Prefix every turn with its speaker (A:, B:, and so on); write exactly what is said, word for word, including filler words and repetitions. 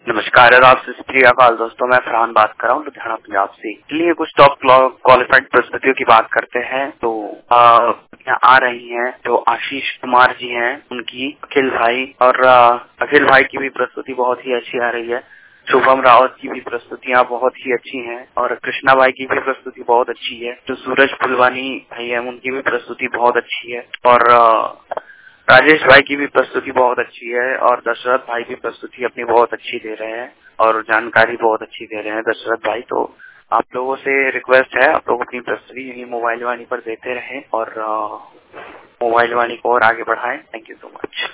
A: नमस्कार और आपसे श्री अकाल दोस्तों, मैं फरहान बात कर रहा हूँ लुधियाना पंजाब से। चलिए कुछ टॉप क्वालिफाइड प्रस्तुतियों की बात करते हैं। तो आ, यहाँ आ रही हैं जो आशीष कुमार जी हैं, उनकी अखिल भाई और आ, अखिल भाई की भी प्रस्तुति बहुत ही अच्छी आ रही है। शुभम रावत की भी प्रस्तुतियाँ बहुत ही अच्छी हैं और कृष्णा भाई की भी प्रस्तुति बहुत अच्छी है। जो सूरज फुलवानी भाई है उनकी भी प्रस्तुति बहुत अच्छी है और आ, राजेश भाई की भी प्रस्तुति बहुत अच्छी है और दशरथ भाई की प्रस्तुति अपनी बहुत अच्छी दे रहे हैं और जानकारी बहुत अच्छी दे रहे हैं दशरथ भाई। तो आप लोगों से रिक्वेस्ट है, आप लोग अपनी प्रस्तुति यही मोबाइल वाणी पर देते रहें और मोबाइल वाणी को और आगे बढ़ाएं। Thank you so much.